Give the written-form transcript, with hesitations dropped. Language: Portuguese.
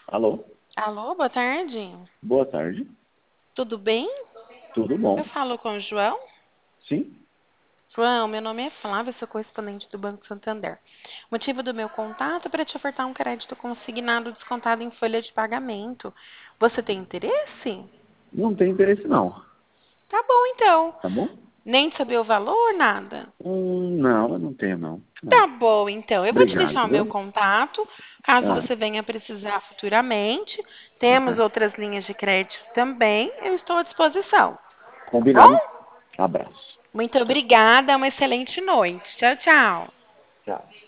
Alô? Alô, boa tarde. Boa tarde. Tudo bem? Tudo Eu bom? falo com o João. Sim? João, meu nome é Flávia, sou correspondente do Banco Santander. O motivo do meu contato é para te ofertar um crédito consignado descontado em folha de pagamento. Você tem interesse? Não tem interesse não. Tá bom, então. Tá bom? Nem saber o valor, nada. Não, eu não tenho não. Tá Não. bom, então. Eu vou te Obrigado, deixar o meu viu? contato, caso Ah, você venha precisar futuramente. Temos aham. outras linhas de crédito também. Eu estou à disposição. Tá bom? Combinado. Abraço. Muito Tchau. obrigada, uma excelente noite. Tchau, tchau. Tchau.